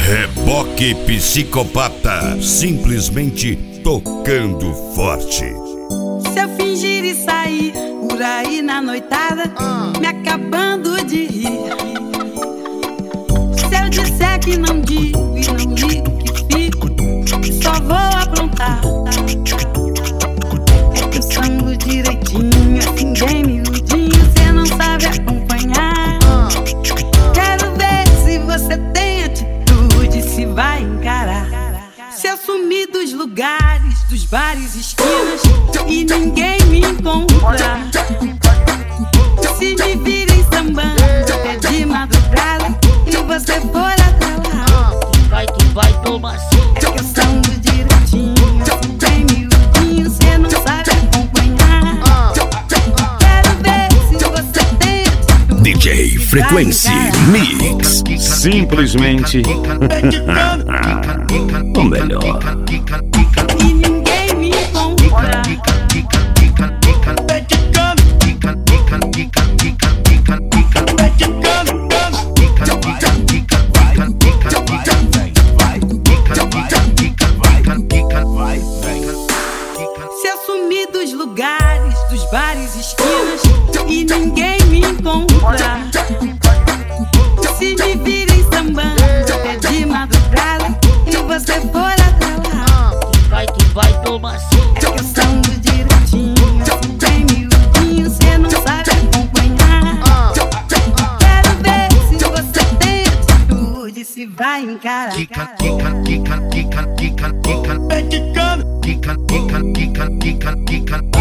Reboque Psicopata, simplesmente tocando forte. Se eu fingir e sair por aí na noitada, me acabando de rir. Se eu disser que não digo e não ligo que fico, só vou aprontar. É que eu sambo direitinho, assim bem miudinho, cê não sabe acompanhar. Quero ver se você tem atitude, se vai encarar. Se eu sumir dos lugares, dos bares, esquinas, e ninguém me encontrar, se me virem sambando até de madrugada e você for até lá, tu vai tomar sim. é que eu sambo direitinho, assim bem miudinho, cê não sabe acompanhar. Quero ver se você tem atitude, DJ se vai Frequency encarar. Mix. Simplesmente o melhor. E ninguém me encontra. Se eu sumir dos lugares, dos bares, esquinas, e ninguém me encontrar, se me virem sambando até de madrugada e você for até lá, Tu vai tomar sim. é que eu sambo direitinho, assim bem miudinho, cê não sabe acompanhar. Quero ver se você tem atitude, se vai encarar. Quica,